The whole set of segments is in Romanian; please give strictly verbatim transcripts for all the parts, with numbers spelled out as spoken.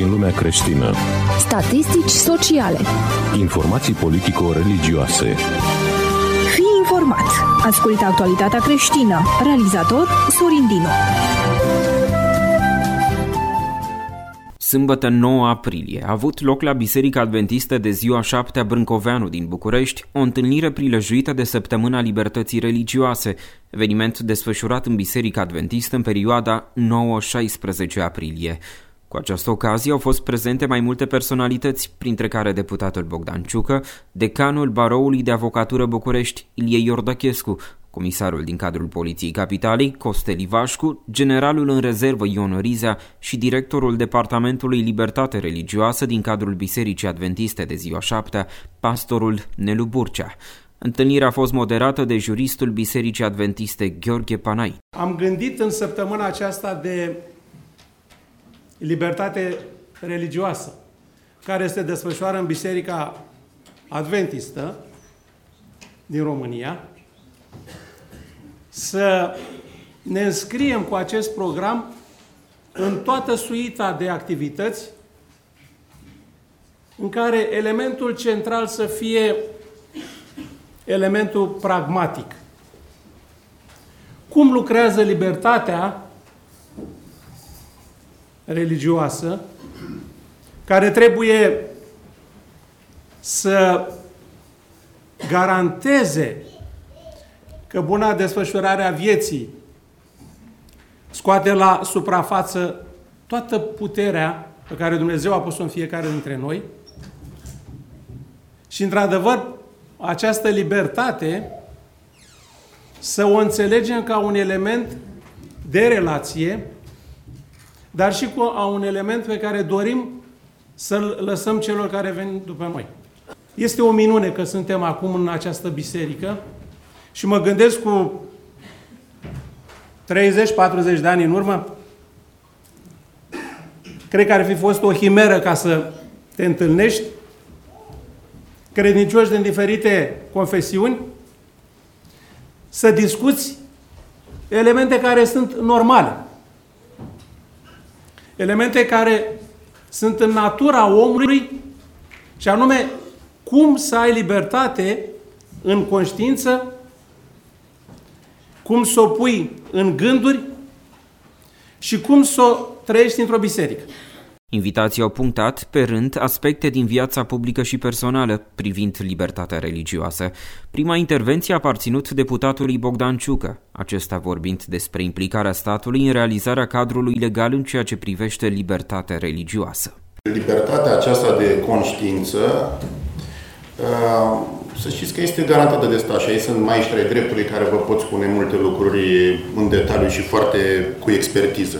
din lumea creștină. Statistici sociale. Informații politico-religioase. Fii informat. Ascultă actualitatea creștină. Realizator Sorin Dinu. Sâmbătă nouă aprilie a avut loc la Biserica Adventistă de Ziua șaptea Brâncoveanu din București o întâlnire prilejuită de Săptămâna Libertății Religioase, eveniment desfășurat în Biserica Adventistă în perioada nouă șaisprezece aprilie. Cu această ocazie au fost prezente mai multe personalități, printre care deputatul Bogdan Ciucă, decanul Baroului de Avocatură București, Ilie Iordachescu, comisarul din cadrul Poliției Capitalei, Costel Ivașcu, generalul în rezervă Ion Rizea și directorul Departamentului Libertate Religioasă din cadrul Bisericii Adventiste de Ziua șaptea, pastorul Nelu Burcea. Întâlnirea a fost moderată de juristul Bisericii Adventiste Gheorghe Panai. Am gândit în săptămâna aceasta de libertate religioasă, care se desfășoară în Biserica Adventistă din România, să ne înscriem cu acest program în toată suita de activități în care elementul central să fie elementul pragmatic. Cum lucrează libertatea religioasă, care trebuie să garanteze că buna desfășurare a vieții scoate la suprafață toată puterea pe care Dumnezeu a pus-o în fiecare dintre noi și, într-adevăr, această libertate să o înțelegem ca un element de relație, dar și ca un element pe care dorim să-l lăsăm celor care vin după noi. Este o minune că suntem acum în această biserică și mă gândesc cu treizeci patruzeci de ani în urmă, cred că ar fi fost o himeră ca să te întâlnești credincioși din diferite confesiuni, să discuți elemente care sunt normale, elemente care sunt în natura omului, și anume cum să ai libertate în conștiință, cum să o pui în gânduri și cum să o trăiești într-o biserică. Invitații au punctat pe rând aspecte din viața publică și personală privind libertatea religioasă. Prima intervenție a aparținut deputatului Bogdan Ciucă, acesta vorbind despre implicarea statului în realizarea cadrului legal în ceea ce privește libertatea religioasă. Libertatea aceasta de conștiință, să știți că este garantată de stat și aici sunt maestri ai dreptului care vă pot spune multe lucruri în detaliu și foarte cu expertiză.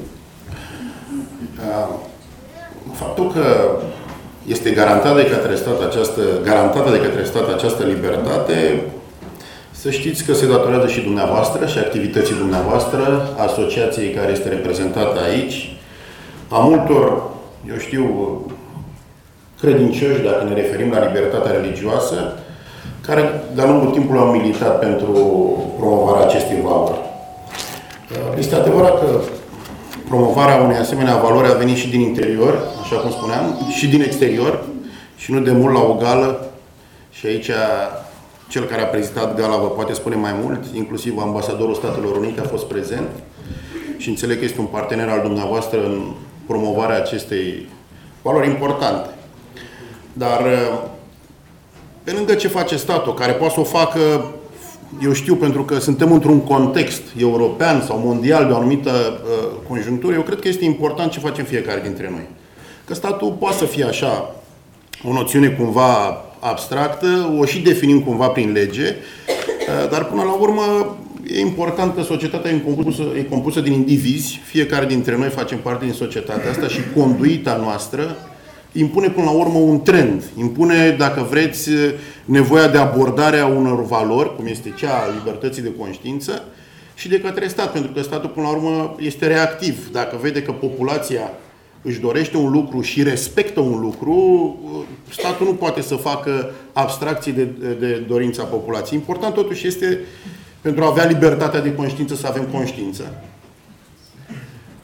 Faptul că este garantată de către stat această, garantată de către stat această libertate, să știți că se datorează și dumneavoastră și activității dumneavoastră, asociației care este reprezentată aici, a multor, eu știu, credincioși, dacă ne referim la libertatea religioasă, care de-a lungul timpului au militat pentru promovarea acestei valori. Este adevărat că promovarea unei asemenea valori a venit și din interior, așa cum spuneam, și din exterior, și nu de mult la o gală, și aici cel care a prezidat gala vă poate spune mai mult, inclusiv ambasadorul Statelor Unite a fost prezent și înțeleg că este un partener al dumneavoastră în promovarea acestei valori importante. Dar pe lângă ce face statul, care poate să o facă, eu știu, pentru că suntem într-un context european sau mondial de o anumită uh, conjunctură, eu cred că este important ce facem fiecare dintre noi. Că statul poate să fie așa, o noțiune cumva abstractă, o și definim cumva prin lege, uh, dar până la urmă e important că societatea e compusă, e compusă din indivizi, fiecare dintre noi facem parte din societatea asta și conduita noastră impune până la urmă un trend, impune, dacă vreți, nevoia de abordare a unor valori, cum este cea a libertății de conștiință, și de către stat, pentru că statul până la urmă este reactiv. Dacă vede că populația își dorește un lucru și respectă un lucru, statul nu poate să facă abstracții de, de dorința populației. Important totuși este, pentru a avea libertatea de conștiință, să avem conștiință.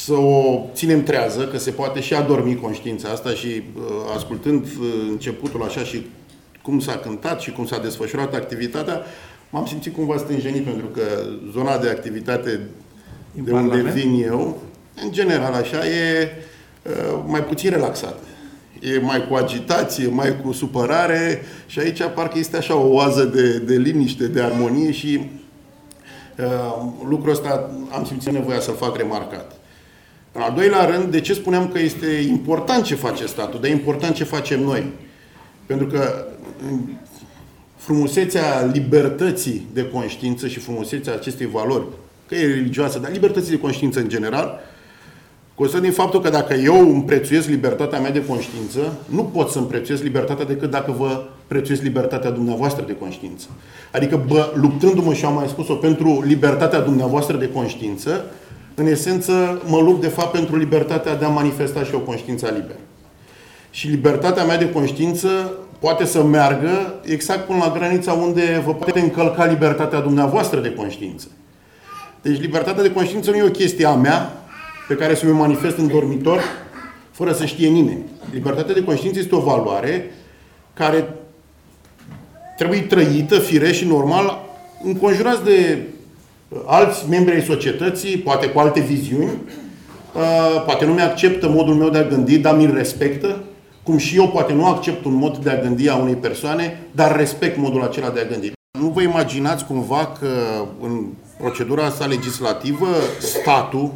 să o ținem trează, că se poate și adormi conștiința asta și ascultând începutul așa și cum s-a cântat și cum s-a desfășurat activitatea, m-am simțit cumva stânjenit, pentru că zona de activitate de unde vin eu, în general așa, e mai puțin relaxată. E mai cu agitație, mai cu supărare și aici parcă este așa o oază de, de liniște, de armonie și uh, lucrul ăsta am simțit nevoia să-l fac remarcat. În al doilea rând, de ce spuneam că este important ce face statul, dar e important ce facem noi? Pentru că frumusețea libertății de conștiință și frumusețea acestei valori, că e religioasă, dar libertății de conștiință în general, constă din faptul că dacă eu îmi prețuiesc libertatea mea de conștiință, nu pot să îmi prețuiesc libertatea decât dacă vă prețuiesc libertatea dumneavoastră de conștiință. Adică, bă, luptându-mă, și am mai spus-o, pentru libertatea dumneavoastră de conștiință, în esență mă lupt de fapt pentru libertatea de a manifesta și o conștiință liberă. Și libertatea mea de conștiință poate să meargă exact până la granița unde vă poate încălca libertatea dumneavoastră de conștiință. Deci libertatea de conștiință nu e o chestie a mea, pe care să mi-o manifest în dormitor, fără să știe nimeni. Libertatea de conștiință este o valoare care trebuie trăită, firesc și normal, înconjurați de alți membri ai societății, poate cu alte viziuni, poate nu mi-acceptă modul meu de a gândi, dar mi-l respectă, cum și eu poate nu accept un mod de a gândi a unei persoane, dar respect modul acela de a gândi. Nu vă imaginați cumva că în procedura asta legislativă, statul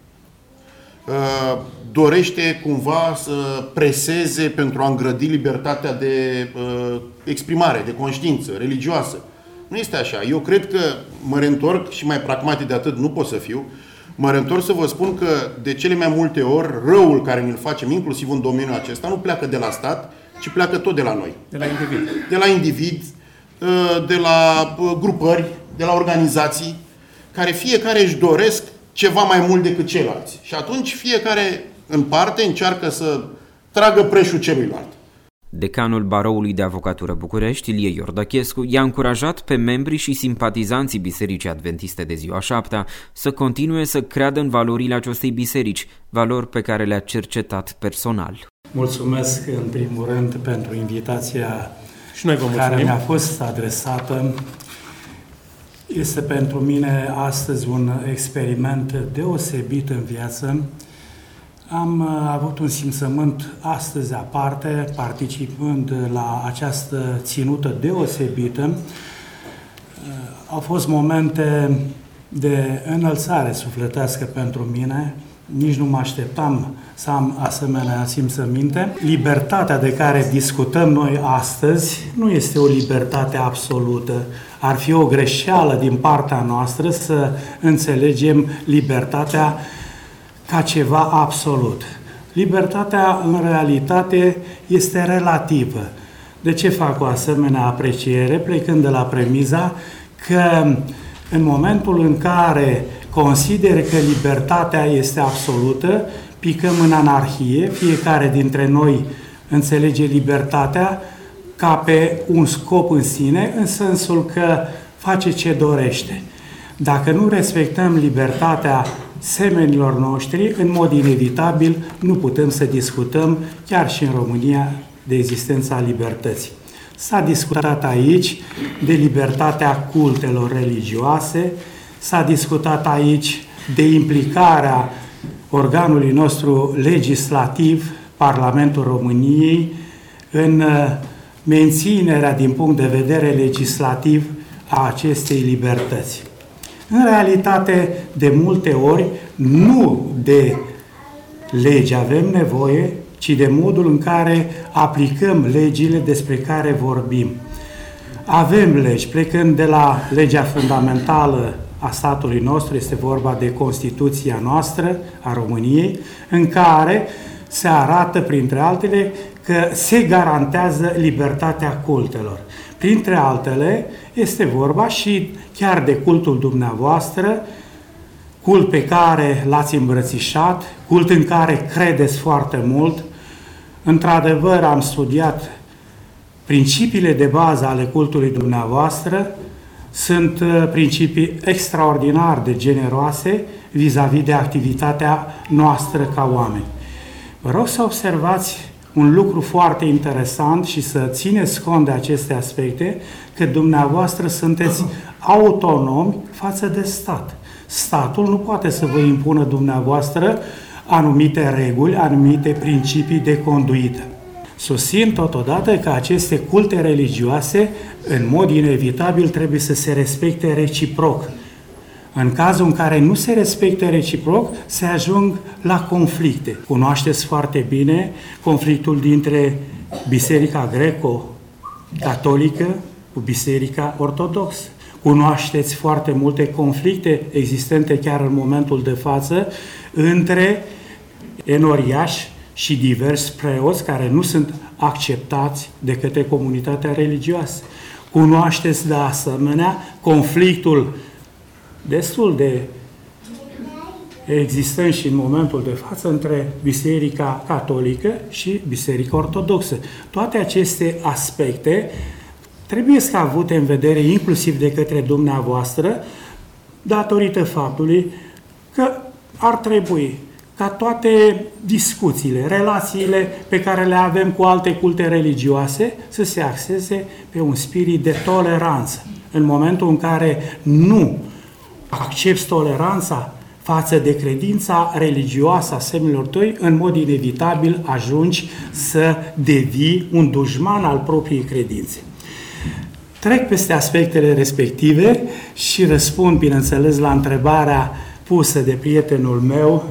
dorește cumva să preseze pentru a îngrădi libertatea de uh, exprimare, de conștiință religioasă. Nu este așa. Eu cred că mă reîntorc, și mai pragmatic de atât nu pot să fiu, mă reîntorc să vă spun că de cele mai multe ori răul care ne-l facem, inclusiv în domeniul acesta, nu pleacă de la stat, ci pleacă tot de la noi. De la individ. De la individ, de la grupări, de la organizații, care fiecare își doresc ceva mai mult decât ceilalți. Și atunci fiecare în parte încearcă să tragă preșul celuilalt. Decanul Baroului de Avocatură București, Ilie Iordachescu, i-a încurajat pe membrii și simpatizanții Bisericii Adventiste de Ziua Șaptea să continue să creadă în valorile acestei biserici, valori pe care le-a cercetat personal. Mulțumesc în primul rând pentru invitația și noi vă care mi-a fost adresată. Este pentru mine astăzi un experiment deosebit în viață. Am avut un simțământ astăzi aparte, participând la această ținută deosebită. Au fost momente de înălțare sufletească pentru mine. Nici nu mă așteptam să am asemenea simțăminte. Libertatea de care discutăm noi astăzi nu este o libertate absolută. Ar fi o greșeală din partea noastră să înțelegem libertatea ca ceva absolut. Libertatea, în realitate, este relativă. De ce fac o asemenea apreciere? Plecând de la premiza că în momentul în care consider că libertatea este absolută, picăm în anarhie, fiecare dintre noi înțelege libertatea ca pe un scop în sine, în sensul că face ce dorește. Dacă nu respectăm libertatea semenilor noștri, în mod inevitabil nu putem să discutăm, chiar și în România, de existența libertății. S-a discutat aici de libertatea cultelor religioase, s-a discutat aici de implicarea organului nostru legislativ, Parlamentul României, în menținerea din punct de vedere legislativ a acestei libertăți. În realitate, de multe ori, nu de legi avem nevoie, ci de modul în care aplicăm legile despre care vorbim. Avem legi, plecând de la legea fundamentală a statului nostru, este vorba de Constituția noastră, a României, în care se arată, printre altele, că se garantează libertatea cultelor. Printre altele, este vorba și chiar de cultul dumneavoastră, cult pe care l-ați îmbrățișat, cult în care credeți foarte mult. Într-adevăr, am studiat principiile de bază ale cultului dumneavoastră, Sunt principii extraordinar de generoase vis-a-vis de activitatea noastră ca oameni. Vă rog să observați un lucru foarte interesant și să țineți cont de aceste aspecte, că dumneavoastră sunteți autonomi față de stat. Statul nu poate să vă impună dumneavoastră anumite reguli, anumite principii de conduită. Susțin totodată că aceste culte religioase, în mod inevitabil, trebuie să se respecte reciproc. În cazul în care nu se respectă reciproc, se ajung la conflicte. Cunoașteți foarte bine conflictul dintre Biserica Greco-Catolică cu Biserica Ortodoxă. Cunoașteți foarte multe conflicte existente chiar în momentul de față între enoriași și diversi preoți care nu sunt acceptați de către comunitatea religioasă. Cunoașteți de asemenea conflictul destul de existent și în momentul de față între Biserica Catolică și Biserica Ortodoxă. Toate aceste aspecte trebuie să avute în vedere inclusiv de către dumneavoastră, datorită faptului că ar trebui ca toate discuțiile, relațiile pe care le avem cu alte culte religioase să se axeze pe un spirit de toleranță. În momentul în care nu accepți toleranța față de credința religioasă a semnilor tăi, în mod inevitabil ajungi să devii un dușman al propriei credințe. Trec peste aspectele respective și răspund, bineînțeles, la întrebarea pusă de prietenul meu.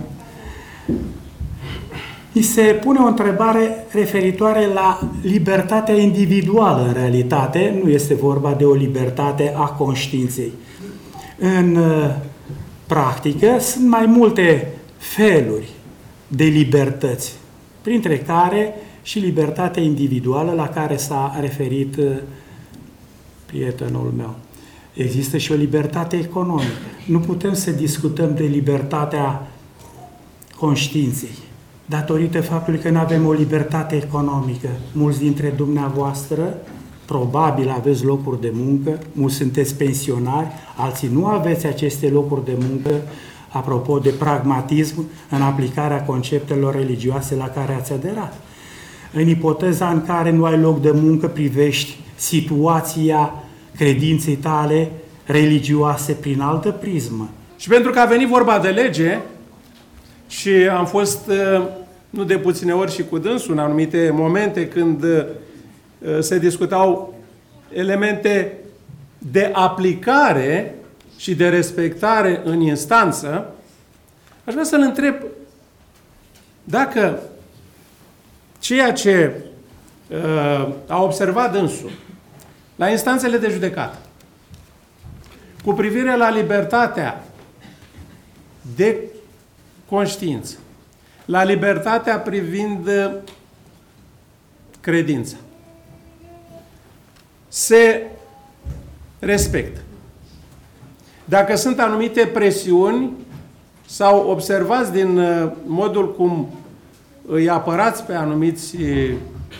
Mi se pune o întrebare referitoare la libertatea individuală în realitate, nu este vorba de o libertate a conștiinței. În practică sunt mai multe feluri de libertăți, printre care și libertatea individuală la care s-a referit prietenul meu. Există și o libertate economică. Nu putem să discutăm de libertatea conștiinței, datorită faptului că nu avem o libertate economică. Mulți dintre dumneavoastră probabil aveți locuri de muncă, mulți sunteți pensionari, alții nu aveți aceste locuri de muncă, apropo de pragmatism în aplicarea conceptelor religioase la care ați aderat. În ipoteza în care nu ai loc de muncă, privești situația credinței tale religioase prin altă prismă. Și pentru că a venit vorba de lege și am fost nu de puține ori și cu dânsul în anumite momente când se discutau elemente de aplicare și de respectare în instanță, aș vrea să-l întreb dacă ceea ce uh, a observat dânsul la instanțele de judecată cu privire la libertatea de conștiință, la libertatea privind credința, se respectă. Dacă sunt anumite presiuni sau observați din modul cum îi apărați pe anumiți uh,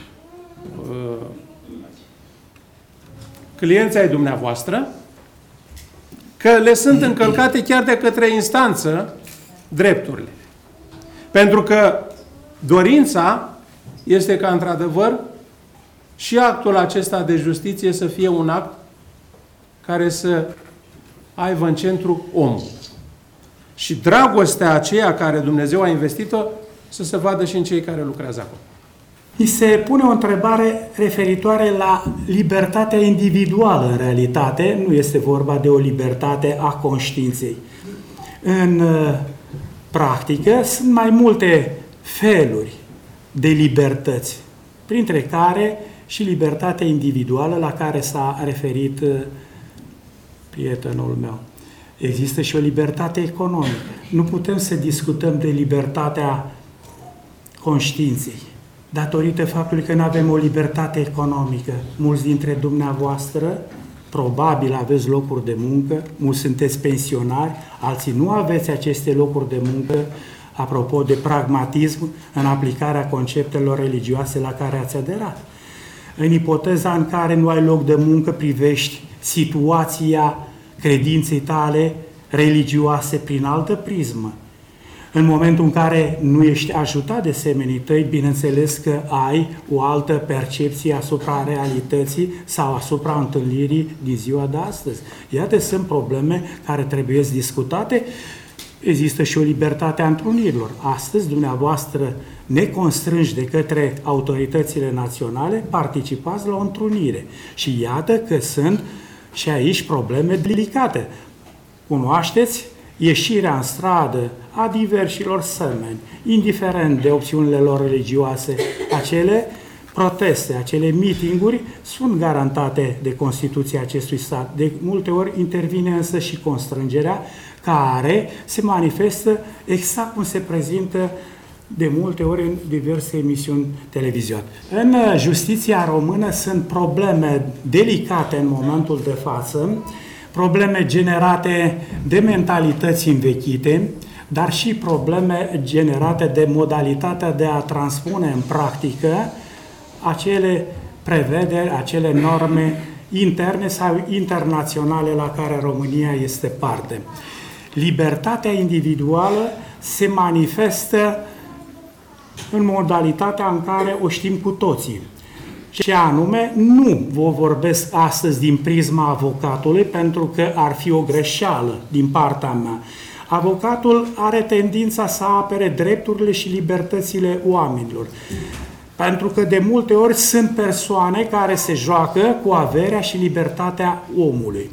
clienții ai dumneavoastră, că le sunt încălcate chiar de către instanță drepturile. Pentru că dorința este ca, într-adevăr, și actul acesta de justiție să fie un act care să aibă în centru omul. Și dragostea aceea care Dumnezeu a investit-o să se vadă și în cei care lucrează acolo. Mi se pune o întrebare referitoare la libertatea individuală în realitate, nu este vorba de o libertate a conștiinței. În practică sunt mai multe feluri de libertăți, printre care și libertatea individuală la care s-a referit prietenul meu. Există și o libertate economică. Nu putem să discutăm de libertatea conștiinței, datorită faptului că nu avem o libertate economică. Mulți dintre dumneavoastră probabil aveți locuri de muncă, mulți sunteți pensionari, alții nu aveți aceste locuri de muncă, apropo de pragmatism în aplicarea conceptelor religioase la care ați aderat. În ipoteza în care nu ai loc de muncă, privești situația credinței tale religioase prin altă prismă. În momentul în care nu ești ajutat de semenii tăi, bineînțeles că ai o altă percepție asupra realității sau asupra întâlnirii din ziua de astăzi. Iată, sunt probleme care trebuie discutate. Există și o libertate a întrunirilor. Astăzi, dumneavoastră, neconstrânși de către autoritățile naționale, participați la o întrunire. Și iată că sunt și aici probleme delicate. Cunoașteți ieșirea în stradă a diversilor semeni, indiferent de opțiunile lor religioase, acele proteste, acele meeting-uri sunt garantate de Constituția acestui stat. De multe ori intervine însă și constrângerea care se manifestă exact cum se prezintă de multe ori în diverse emisiuni televizioane. În justiția română sunt probleme delicate în momentul de față, probleme generate de mentalități învechite, dar și probleme generate de modalitatea de a transpune în practică acele prevederi, acele norme interne sau internaționale la care România este parte. Libertatea individuală se manifestă în modalitatea în care o știm cu toții. Și anume, nu vă vorbesc astăzi din prisma avocatului, pentru că ar fi o greșeală din partea mea. Avocatul are tendința să apere drepturile și libertățile oamenilor. Pentru că de multe ori sunt persoane care se joacă cu averea și libertatea omului.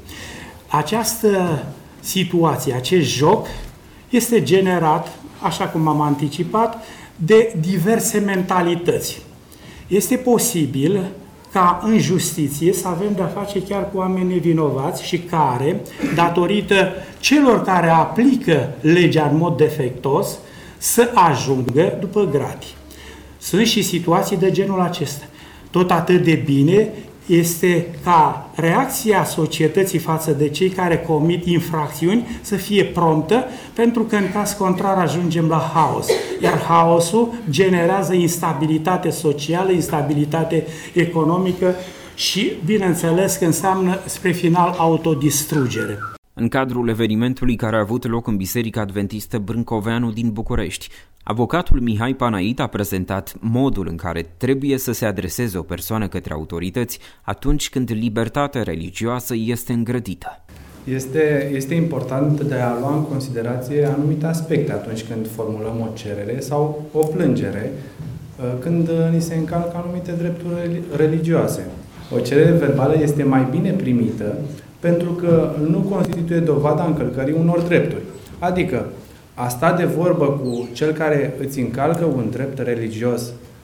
Această situație, acest joc, este generat, așa cum am anticipat, de diverse mentalități. Este posibil ca în justiție să avem de-a face chiar cu oameni nevinovați și care, datorită celor care aplică legea în mod defectos, să ajungă după gratii. Sunt și situații de genul acesta. Tot atât de bine este ca reacția societății față de cei care comit infracțiuni să fie promptă, pentru că în caz contrar ajungem la haos. Iar haosul generează instabilitate socială, instabilitate economică și, bineînțeles, că înseamnă spre final autodistrugere. În cadrul evenimentului care a avut loc în Biserica Adventistă Brâncoveanu din București, avocatul Mihai Panait a prezentat modul în care trebuie să se adreseze o persoană către autorități atunci când libertatea religioasă este îngrădită. Este, este important de a lua în considerație anumite aspecte atunci când formulăm o cerere sau o plângere, când ni se încalcă anumite drepturi religioase. O cerere verbală este mai bine primită pentru că nu constituie dovada încălcării unor drepturi. Adică, a sta de vorbă cu cel care îți încalcă un drept religios,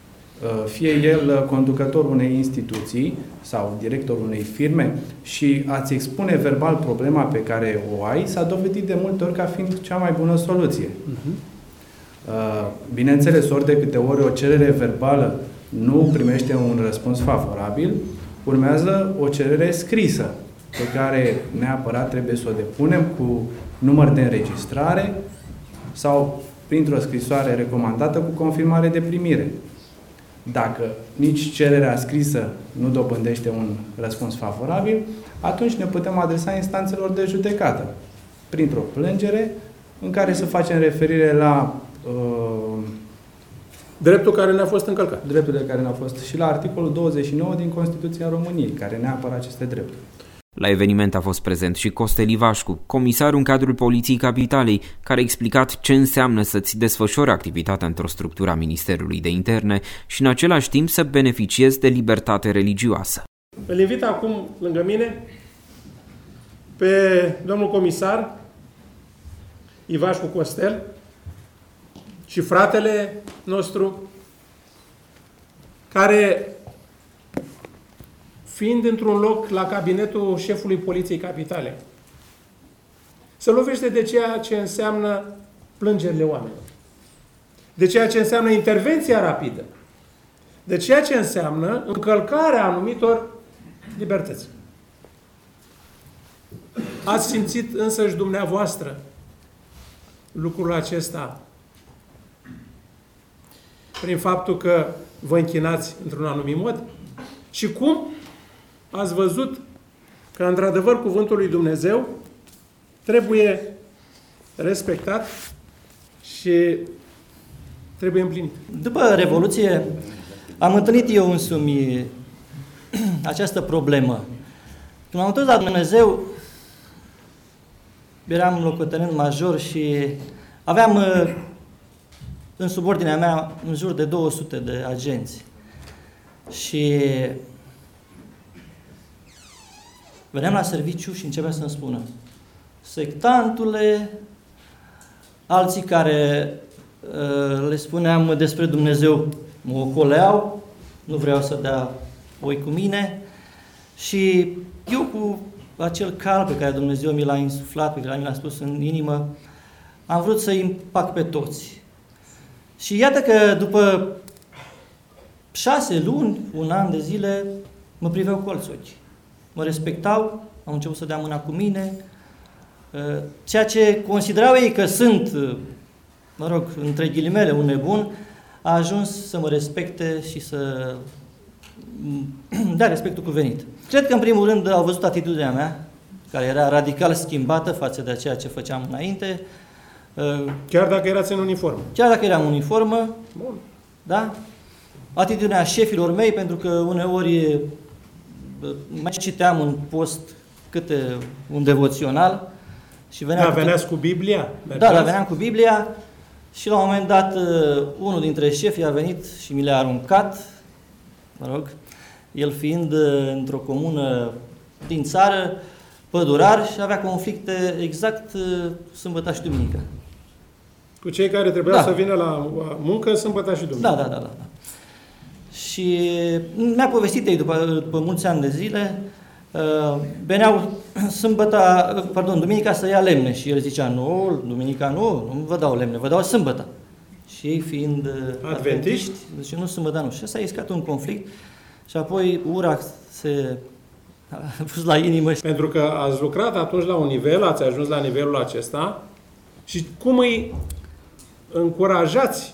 fie el conducătorul unei instituții sau directorul unei firme, și a-ți expune verbal problema pe care o ai, s-a dovedit de multe ori ca fiind cea mai bună soluție. Uh-huh. Bineînțeles, ori de câte ori o cerere verbală nu primește un răspuns favorabil, urmează o cerere scrisă, pe care neapărat trebuie să o depunem cu număr de înregistrare sau printr-o scrisoare recomandată cu confirmare de primire. Dacă nici cererea scrisă nu dobândește un răspuns favorabil, atunci ne putem adresa instanțelor de judecată printr-o plângere în care să facem referire la uh, dreptul care ne-a fost încălcat. Drepturile care ne-au fost și la articolul douăzeci și nouă din Constituția României, care ne apără aceste drepturi. La eveniment a fost prezent și Costel Ivașcu, comisarul în cadrul Poliției Capitalei, care a explicat ce înseamnă să-ți desfășori activitatea într-o structură a Ministerului de Interne și în același timp să beneficiezi de libertate religioasă. Îl invit acum lângă mine pe domnul comisar Ivașcu Costel și fratele nostru, care, fiind într-un loc la cabinetul șefului Poliției Capitale, se lovește de ceea ce înseamnă plângerile oamenilor, de ceea ce înseamnă intervenția rapidă, de ceea ce înseamnă încălcarea anumitor libertăți. Ați simțit însăși dumneavoastră lucrul acesta prin faptul că vă închinați într-un anumit mod? Și cum ați văzut că, într-adevăr, cuvântul lui Dumnezeu trebuie respectat și trebuie împlinit. După Revoluție am întâlnit eu însumi această problemă. Când m-am întors la Dumnezeu, eram locotenent major și aveam în subordinea mea în jur de două sute de agenți. Și veneam la serviciu și începea să-mi spună: sectantule, alții care uh, le spuneam despre Dumnezeu mă ocoleau, nu vreau să dea oi cu mine, și eu cu acel cal pe care Dumnezeu mi l-a insuflat, pe care mi l-a spus în inimă, am vrut să-i împac pe toți. Și iată că după șase luni, un an de zile, mă priveau cu alți ochi. Mă respectau, au început să dea mâna cu mine, ceea ce considerau ei că sunt, mă rog, între ghilimele, un nebun, a ajuns să mă respecte și să dea respectul cuvenit. Cred că, în primul rând, au văzut atitudinea mea, care era radical schimbată față de ceea ce făceam înainte. Chiar dacă erați în uniformă? Chiar dacă eram în uniformă, bun. Da? Atitudinea șefilor mei, pentru că uneori mai citeam în post câte un devoțional și venea da, câte... veneați cu Biblia? Da, da, veneam cu Biblia și la un moment dat unul dintre șefi a venit și mi le-a aruncat, mă rog, el fiind într-o comună din țară, pădurar, și avea conflicte exact sâmbătă și duminică. Cu cei care trebuiau da. să vină la muncă sâmbătă și duminică. Da, da, da, da. da. Și mi-a povestit ei după, după mulți ani de zile, uh, veneau sâmbătă, pardon, duminica să ia lemne și el zicea: nu, duminica nu, nu vă dau lemne, vă dau sâmbătă. Și ei fiind adventiști, adventiști zice: nu, sâmbătă nu. Și ăsta a iscat un conflict și apoi ura se a pus la inimă. Pentru că ați lucrat atunci la un nivel, ați ajuns la nivelul acesta și cum îi încurajați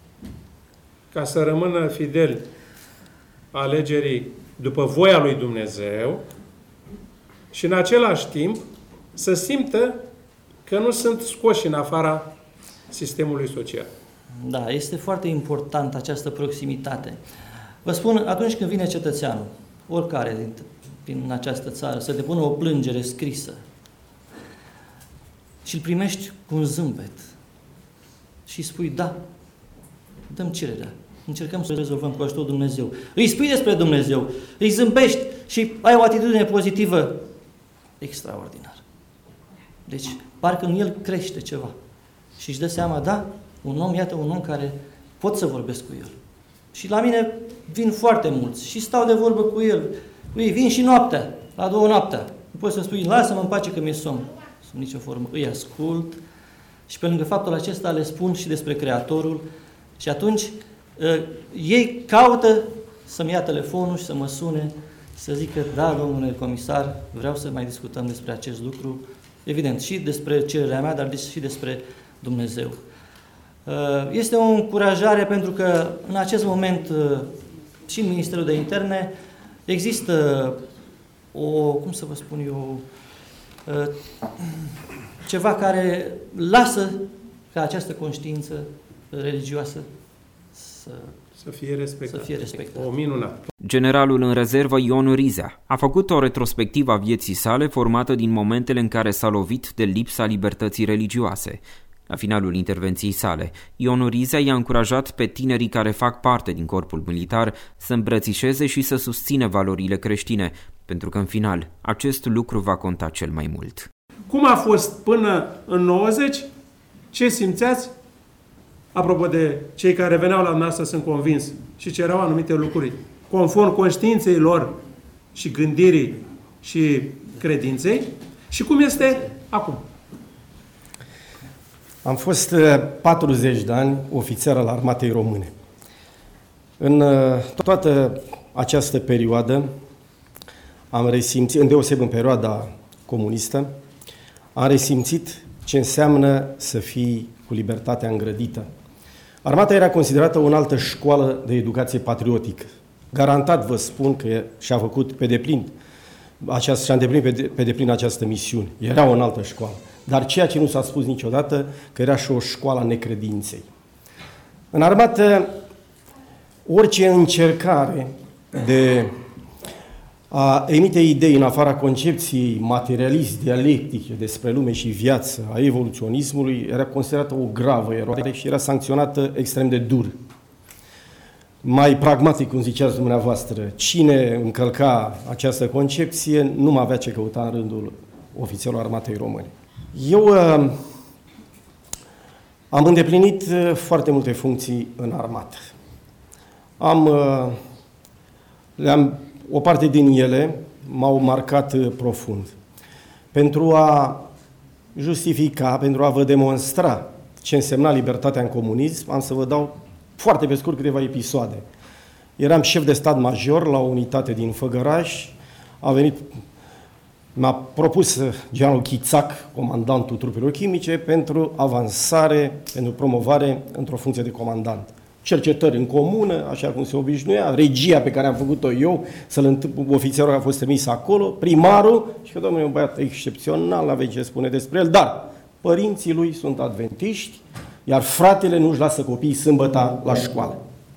ca să rămână fideli alegerii după voia lui Dumnezeu și în același timp să simtă că nu sunt scoși în afara sistemului social. Da, este foarte important această proximitate. Vă spun, atunci când vine cetățeanul, oricare din, din această țară, să depună o plângere scrisă și îl primești cu un zâmbet și spui: da, dăm cererea, încercăm să rezolvăm cu ajutorul Dumnezeu. Îi spui despre Dumnezeu, îi zâmbești și ai o atitudine pozitivă, extraordinar. Deci, parcă în el crește ceva. Și își dă seama: da, un om, iată, un om care pot să vorbesc cu el. Și la mine vin foarte mulți și stau de vorbă cu el. Ei vin și noaptea, la două noaptea. Nu poți să spui: lasă-mă în pace că mi-e somn. Sub nicio formă. Îi ascult și pe lângă faptul acesta le spun și despre Creatorul. Și atunci uh, ei caută să-mi ia telefonul și să mă sune, să zică: da, domnule comisar, vreau să mai discutăm despre acest lucru. Evident, și despre cererea mea, dar și despre Dumnezeu. Uh, este o încurajare pentru că în acest moment uh, și în Ministerul de Interne există o, cum să vă spun eu, uh, ceva care lasă ca această conștiință religioasă să, să fie respectată. Să fie respectată. O minunat. Generalul în rezervă Ion Rizea a făcut o retrospectivă a vieții sale formată din momentele în care s-a lovit de lipsa libertății religioase. La finalul intervenției sale, Ion Rizea i-a încurajat pe tinerii care fac parte din corpul militar să îmbrățișeze și să susțină valorile creștine, pentru că în final acest lucru va conta cel mai mult. Cum a fost până în nouăzeci? Ce simțeați? Apropo de cei care veneau la dumneavoastră, sunt convins, și cereau anumite lucruri, conform conștiinței lor și gândirii și credinței. Și cum este acum? Am fost patruzeci de ani ofițer al Armatei Române. În toată această perioadă am resimțit, îndeoseb în perioada comunistă, am resimțit ce înseamnă să fii cu libertatea îngrădită. Armata era considerată o altă școală de educație patriotică. Garantat vă spun că și-a făcut pe deplin, aceast, și-a îndeplinit pe, de, pe deplin această misiune. Era o înaltă școală. Dar ceea ce nu s-a spus niciodată, că era și o școală a necredinței. În armată, orice încercare de a emite idei în afara concepției materialist-dialectice despre lume și viață a evoluționismului era considerată o gravă eroare și era sancționată extrem de dur. Mai pragmatic, cum ziceați dumneavoastră, cine încălca această concepție nu mai avea ce căuta în rândul ofițerilor armatei române. Eu uh, am îndeplinit uh, foarte multe funcții în armată. Am, uh, le-am, o parte din ele m-au marcat uh, profund. Pentru a justifica, pentru a vă demonstra ce însemna libertatea în comunism, am să vă dau foarte pe scurt câteva episoade. Eram șef de stat major la o unitate din Făgăraș, a venit, mi-a propus generalul Chițac, comandantul trupelor chimice, pentru avansare, pentru promovare într-o funcție de comandant. Cercetări în comună, așa cum se obișnuia, regia pe care am făcut-o eu, să-l întâmp, ofițerul a fost trimis acolo, primarul, și că domnule, un băiat excepțional, aveți ce spune despre el, dar părinții lui sunt adventiști, iar fratele nu-și lasă copiii sâmbăta la școală.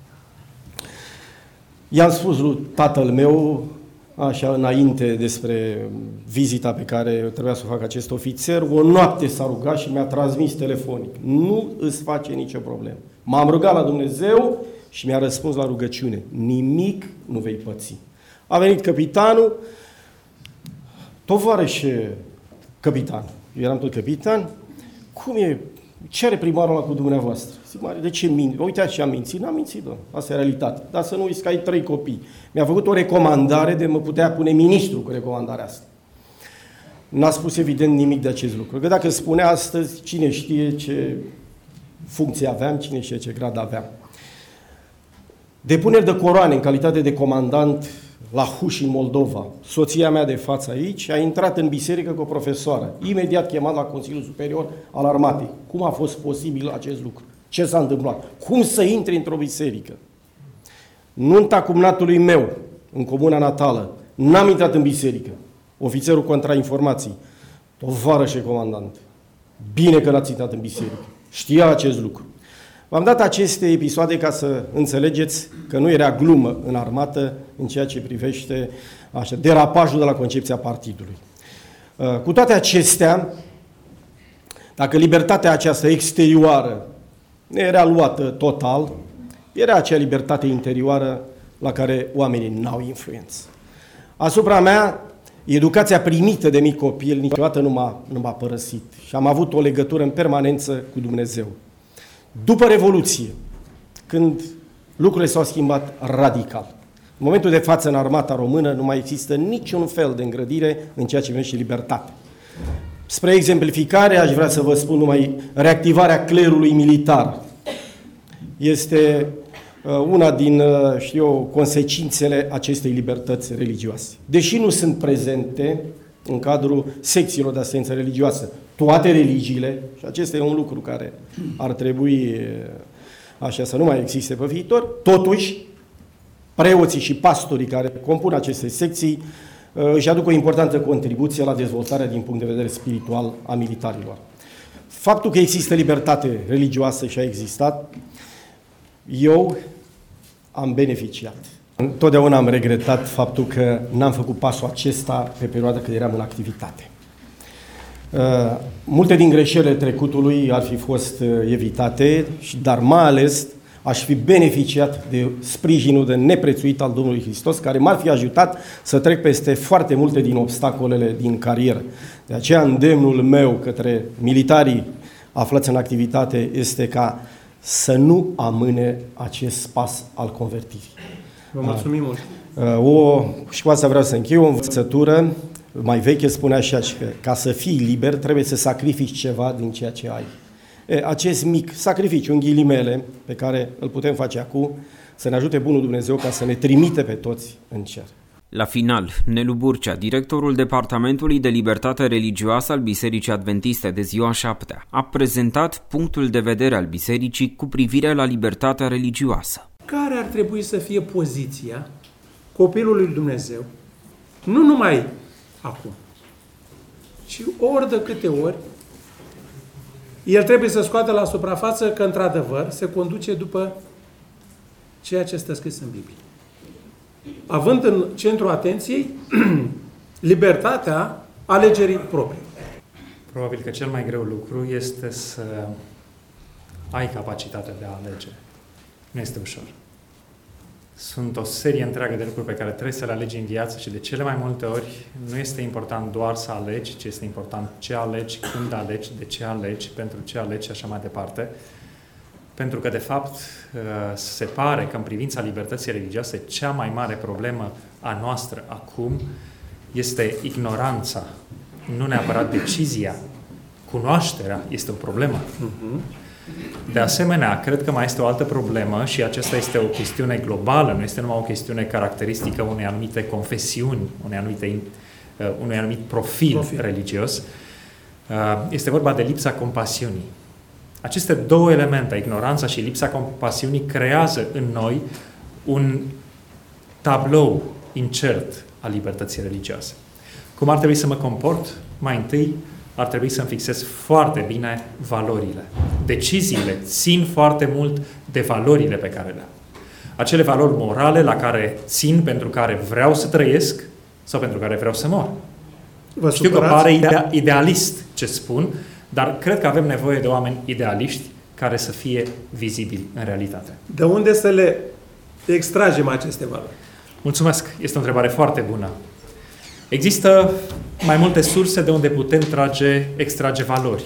I-am spus lui tatăl meu, așa înainte despre vizita pe care trebuia să o facă acest ofițer, o noapte s-a rugat și mi-a transmis telefonic. Nu îți face nicio problemă. M-am rugat la Dumnezeu și mi-a răspuns la rugăciune. Nimic nu vei păți. A venit capitanul, tovarășe capitan. Eu eram tot capitan. Cum e? Ce are primarul ăla cu dumneavoastră? Zic, mare, de ce minți? Uitați ce am mințit. N-am mințit, doamne. Asta e realitate. Dar să nu uiți că ai trei copii. Mi-a făcut o recomandare de mă putea pune ministru cu recomandarea asta. N-a spus evident nimic de acest lucru. Că dacă spunea astăzi, cine știe ce funcție aveam, cine știe ce grad aveam. Depuneri de coroane în calitate de comandant la Huș, în Moldova. Soția mea de față aici a intrat în biserică cu o profesoară, imediat chemat la Consiliul Superior al Armatei. Cum a fost posibil acest lucru? Ce s-a întâmplat? Cum să intri într-o biserică? Nunta cumnatului meu, în comuna natală, n-am intrat în biserică. Ofițerul contrainformații, tovarășe comandant, bine că n-ați intrat în biserică. Știa acest lucru. V-am dat aceste episoade ca să înțelegeți că nu era glumă în armată în ceea ce privește așa, derapajul de la concepția partidului. Cu toate acestea, dacă libertatea aceasta exterioară era luată total, era acea libertate interioară la care oamenii n-au influență. Asupra mea, educația primită de mic copil niciodată nu m-a, nu m-a părăsit și am avut o legătură în permanență cu Dumnezeu. După Revoluție, când lucrurile s-au schimbat radical, în momentul de față în armata română nu mai există niciun fel de îngrădire în ceea ce privește libertate. Spre exemplificare, aș vrea să vă spun numai reactivarea clerului militar. Este una din, știu eu, consecințele acestei libertăți religioase. Deși nu sunt prezente în cadrul secțiilor de asistență religioasă toate religiile, și acesta e un lucru care ar trebui așa să nu mai existe pe viitor, totuși preoții și pastorii care compun aceste secții își aduc o importantă contribuție la dezvoltarea din punct de vedere spiritual a militarilor. Faptul că există libertate religioasă și a existat, eu am beneficiat. Întotdeauna am regretat faptul că n-am făcut pasul acesta pe perioada când eram în activitate. Uh, multe din greșelile trecutului ar fi fost uh, evitate, dar mai ales aș fi beneficiat de sprijinul de neprețuit al Domnului Hristos, care m-ar fi ajutat să trec peste foarte multe din obstacolele din carieră. De aceea îndemnul meu către militarii aflați în activitate este ca să nu amâne acest pas al convertirii. Vă mulțumim mult. O, și cu asta vreau să închei, o învățătură mai veche spune așa că ca să fii liber trebuie să sacrifici ceva din ceea ce ai. E, acest mic sacrificiu, în ghilimele, pe care îl putem face acum, să ne ajute Bunul Dumnezeu ca să ne trimite pe toți în cer. La final, Nelu Burcea, directorul Departamentului de Libertate Religioasă al Bisericii Adventiste de Ziua Șaptea, a prezentat punctul de vedere al bisericii cu privire la libertatea religioasă. Care ar trebui să fie poziția copilul lui Dumnezeu, nu numai acum, ci ori de câte ori, el trebuie să scoată la suprafață că, într-adevăr, se conduce după ceea ce stă scris în Biblie. Având în centrul atenției libertatea alegerii proprii. Probabil că cel mai greu lucru este să ai capacitatea de a alege. Nu este ușor. Sunt o serie întreagă de lucruri pe care trebuie să le alegi în viață și de cele mai multe ori nu este important doar să alegi, ci este important ce alegi, când alegi, de ce alegi, pentru ce alegi și așa mai departe. Pentru că, de fapt, se pare că în privința libertății religioase, cea mai mare problemă a noastră acum este ignoranța, nu neapărat decizia. Cunoașterea este o problemă. De asemenea, cred că mai este o altă problemă și aceasta este o chestiune globală, nu este numai o chestiune caracteristică unei anumite confesiuni, unei anumite, uh, unui anumit profil, profil religios. Uh, este vorba de lipsa compasiunii. Aceste două elemente, ignoranța și lipsa compasiunii, creează în noi un tablou incert al libertății religioase. Cum ar trebui să mă comport? Mai întâi, ar trebui să-mi fixez foarte bine valorile. Deciziile țin foarte mult de valorile pe care le am. Acele valori morale la care țin, pentru care vreau să trăiesc sau pentru care vreau să mor. Vă Știu supărați? că pare idea, idealist ce spun, dar cred că avem nevoie de oameni idealiști care să fie vizibili în realitate. De unde să le extragem aceste valori? Mulțumesc! Este o întrebare foarte bună. Există mai multe surse de unde putem trage, extrage valori.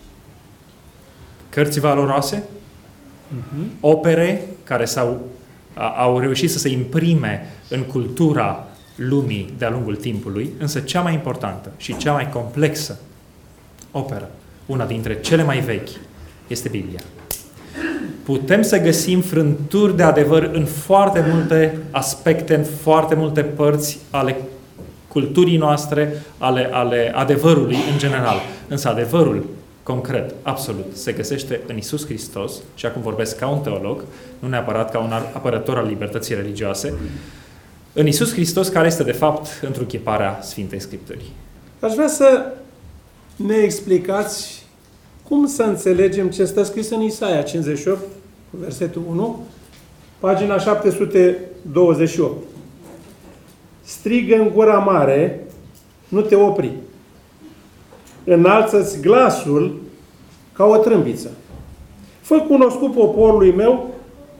Cărți valoroase, uh-huh. opere care s-au, au reușit să se imprime în cultura lumii de-a lungul timpului, însă cea mai importantă și cea mai complexă operă, una dintre cele mai vechi, este Biblia. Putem să găsim frânturi de adevăr în foarte multe aspecte, în foarte multe părți ale culturii noastre, ale, ale adevărului în general. Însă adevărul concret, absolut, se găsește în Iisus Hristos, și acum vorbesc ca un teolog, nu neapărat ca un apărător al libertății religioase, în Iisus Hristos, care este de fapt întruchiparea Sfintei Scripturii. Aș vrea să ne explicați cum să înțelegem ce stă scris în Isaia cincizeci și opt, versetul unu, pagina șapte sute douăzeci și opt. Strigă în gura mare, nu te opri. Înalță-ți glasul ca o trâmbiță. Fă cunoscut poporului meu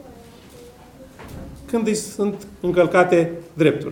când îi sunt încălcate drepturi.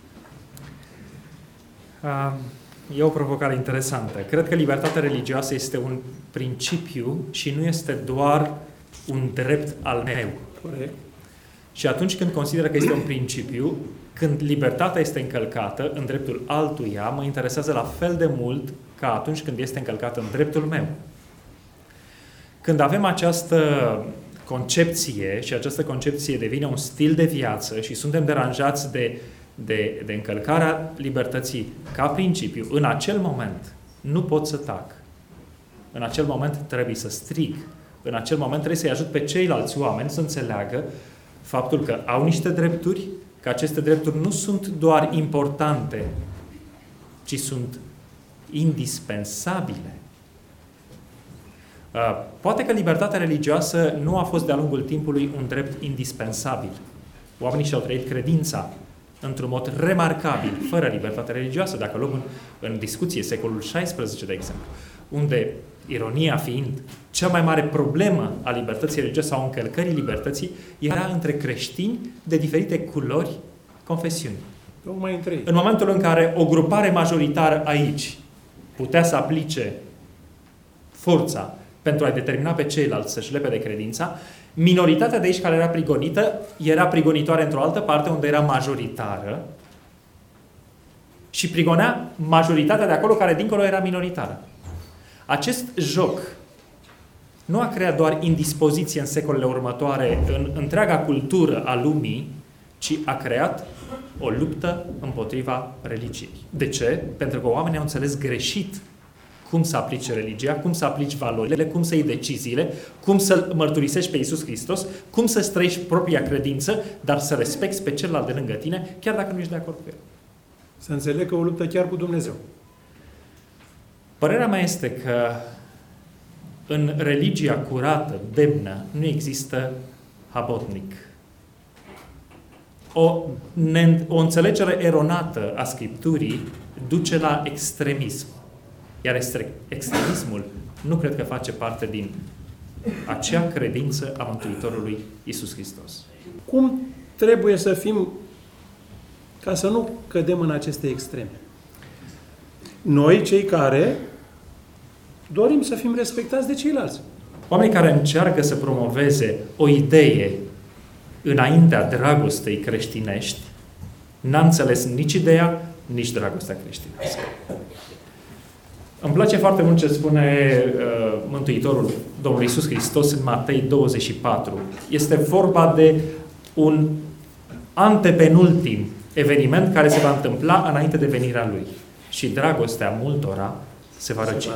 E o provocare interesantă. Cred că libertatea religioasă este un principiu și nu este doar un drept al meu. Corect. Și atunci când consider că este un principiu, când libertatea este încălcată în dreptul altuia, mă interesează la fel de mult ca atunci când este încălcată în dreptul meu. Când avem această concepție și această concepție devine un stil de viață și suntem deranjați de, de, de încălcarea libertății ca principiu, în acel moment nu pot să tac. În acel moment trebuie să strig. În acel moment trebuie să-i ajut pe ceilalți oameni să înțeleagă faptul că au niște drepturi, că aceste drepturi nu sunt doar importante, ci sunt indispensabile. Poate că libertatea religioasă nu a fost de-a lungul timpului un drept indispensabil. Oamenii și-au trăit credința într-un mod remarcabil, fără libertate religioasă. Dacă luăm în, în discuție secolul șaisprezece, de exemplu, unde, ironia fiind, cea mai mare problemă a libertății religioase sau încălcării libertății era între creștini de diferite culori, confesiuni. În momentul în care o grupare majoritară aici putea să aplice forța pentru a determina pe ceilalți să-și lepe de credința, minoritatea de aici care era prigonită, era prigonitoare într-o altă parte unde era majoritară și prigonea majoritatea de acolo care dincolo era minoritară. Acest joc nu a creat doar indispoziție în secolele următoare în întreaga cultură a lumii, ci a creat o luptă împotriva religiei. De ce? Pentru că oamenii au înțeles greșit cum să aplici religia, cum să aplici valorile, cum să iei deciziile, cum să mărturisești pe Iisus Hristos, cum să trăiești propria credință, dar să respecti pe celălalt de lângă tine, chiar dacă nu ești de acord cu el. Să înțeleg că o luptă chiar cu Dumnezeu. Părerea mea este că în religia curată, demnă, nu există habotnic. O, ne, o înțelegere eronată a Scripturii duce la extremism. Iar extremismul nu cred că face parte din acea credință a Mântuitorului Iisus Hristos. Cum trebuie să fim ca să nu cădem în aceste extreme? Noi, cei care dorim să fim respectați de ceilalți. Oamenii care încearcă să promoveze o idee înaintea dragostei creștinești, n-a înțeles nici ideea, nici dragostea creștinească. Îmi place foarte mult ce spune uh, Mântuitorul, Domnul Iisus Hristos, în Matei douăzeci și patru. Este vorba de un antepenultim eveniment care se va întâmpla înainte de venirea Lui. Și dragostea multora se va răci.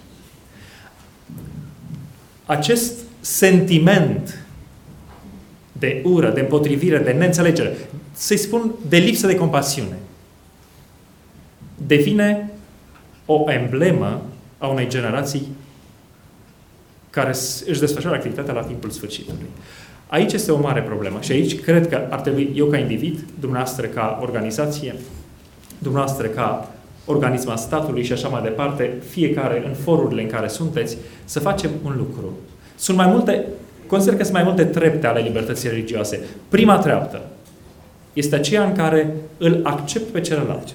Acest sentiment de ură, de împotrivire, de neînțelegere, să-i spun de lipsă de compasiune, devine o emblemă a unei generații care își desfășoară activitatea la timpul sfârșitului. Aici este o mare problemă și aici cred că ar trebui eu ca individ, dumneavoastră ca organizație, dumneavoastră ca organism al statului și așa mai departe, fiecare în forurile în care sunteți, să facem un lucru. Sunt mai multe, consider că sunt mai multe trepte ale libertății religioase. Prima treaptă este aceea în care îl accept pe celălalt.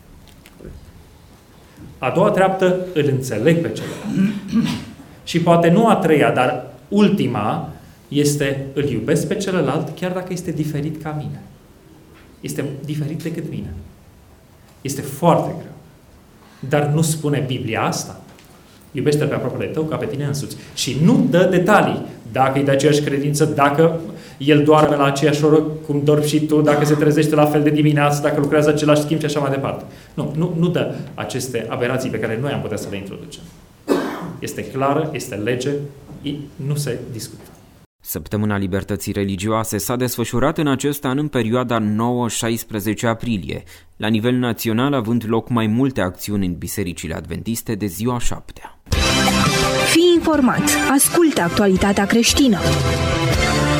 A doua treaptă îl înțeleg pe celălalt. Și poate nu a treia, dar ultima este îl iubesc pe celălalt chiar dacă este diferit ca mine. Este diferit decât mine. Este foarte greu. Dar nu spune Biblia asta. Iubește-l pe aproapele tău ca pe tine însuți. Și nu dă detalii. Dacă e de aceeași credință, dacă el doarme la aceeași oră cum dormi și tu, dacă se trezește la fel de dimineață, dacă lucrează același schimb și așa mai departe. Nu, nu, nu dă aceste aberații pe care noi am putea să le introducem. Este clară, este lege, nu se discută. Săptămâna Libertății Religioase s-a desfășurat în acest an în perioada nouă șaisprezece aprilie, la nivel național având loc mai multe acțiuni în bisericile adventiste de ziua șaptea. Fii informat, ascultă actualitatea creștină.